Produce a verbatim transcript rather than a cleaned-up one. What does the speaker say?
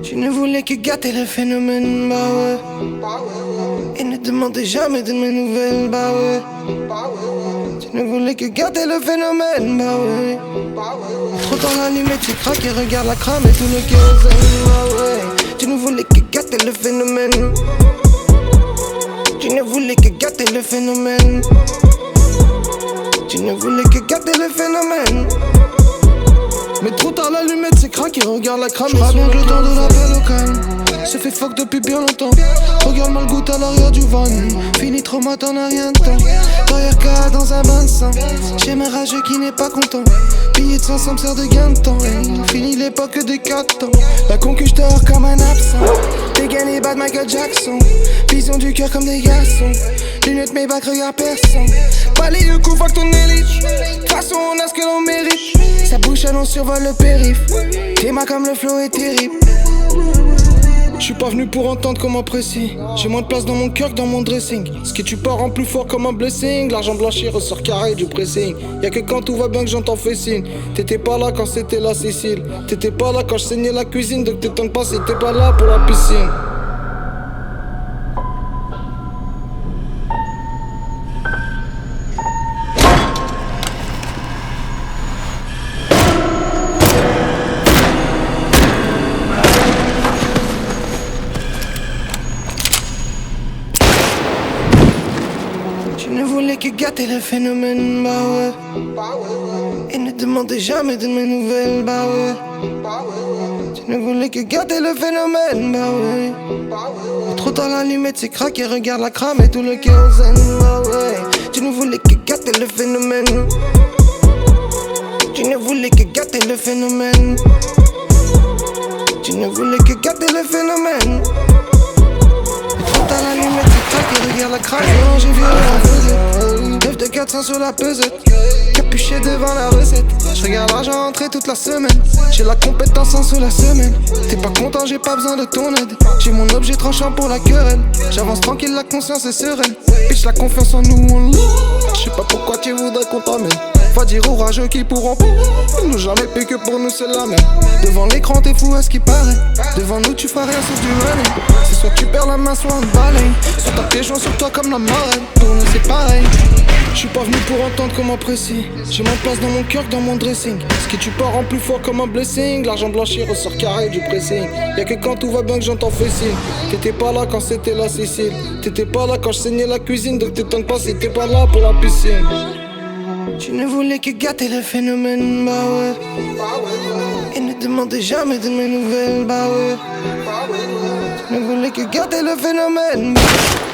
Tu ne voulais que gâter le phénomène, bah ouais. Et ne demandais jamais de mes nouvelles, bah ouais. Tu ne voulais que gâter le phénomène, bah ouais. Trop dans l'allumette, tu craques et regarde la crame et tout le kérosène, bah ouais. Tu ne voulais que gâter le phénomène. Tu ne voulais que gâter le phénomène. Tu ne voulais que gâter le phénomène. Mais trop tard l'allumette c'est crack et regarde la crame. J'crois bien que le temps de l'appel au calme se fait fuck depuis bien longtemps. Regarde mal goutte à l'arrière du van. Fini trop mat, t'en as rien de temps. Derrière K dans un bain de sang. J'ai mes rageux qui n'est pas content. Billet de cent ça me sert de gain de temps. Hey, fini l'époque des quatre ans. La concu j'dors comme un absent. Dégainé bad Michael Jackson. Vision du cœur comme des garçons. Lunettes mes bacs regarde personne. Balaye le coup fuck ton élite. De toute façon on a ce que l'on mérite. Sa bouche elle on survole le périph'. Tes mains comme le flow est terrible. J'suis pas venu pour entendre comme un précis. J'ai moins de place dans mon cœur que dans mon dressing. Ce qui tu pars rend plus fort comme un blessing. L'argent blanchi ressort carré du pressing. Y'a que quand tout va bien que j'entends fais signe. T'étais pas là quand c'était la Sicile. T'étais pas là quand je saignais la cuisine. Donc t'étonnes pas si t'es pas là pour la piscine. Tu ne voulais que gâter le phénomène, bah ouais. Et ne demandais jamais de mes nouvelles, bah ouais. Tu ne voulais que gâter le phénomène, bah ouais. Trop tard l'allumette c'est crack et regarde la crame et tout le kérosène, bah ouais. Tu ne voulais que gâter le phénomène. Tu ne voulais que gâter le phénomène. Tu ne voulais que gâter le phénomène. Trop tard l'allumette c'est crack et regarde la crame. J'ai vu la vedette. neuf de quatre cents sur la pesette. Capuché devant la recette. Je regarde l'argent rentrer toute la semaine. J'ai la compétence en sous la semaine. T'es pas content, j'ai pas besoin de ton aide. J'ai mon objet tranchant pour la querelle. J'avance tranquille, la conscience est sereine. Bitch, la confiance en nous, on l'a. Je sais pas pourquoi tu voudrais qu'on t'emmène. Va dire aux rageux qu'ils pourront pas nous jamais payer que pour nous c'est la même. Devant l'écran t'es fou à ce qui paraît. Devant nous tu feras rien sauf du running. C'est soit tu perds la main soit on te balaye. Soit t'as tes joints sur toi comme la marraine. Pour nous c'est pareil. J'suis pas venu pour entendre comme un précis. J'ai moins de place dans mon cœur que dans mon dressing. Ce qui tu pars rend plus fort comme un blessing. L'argent blanchi ressort carré du pressing. Y'a que quand tout va bien que j'entends fais signe. T'étais pas là quand c'était la Sicile. T'étais pas là quand je saignais la cuisine. Donc t'étonnes pas si t'es pas là pour la piscine. Tu ne voulais que gâter le phénomène, bah ouais. Et ne demandais jamais de mes nouvelles, bah ouais. Tu ne voulais que gâter le phénomène, bah ouais.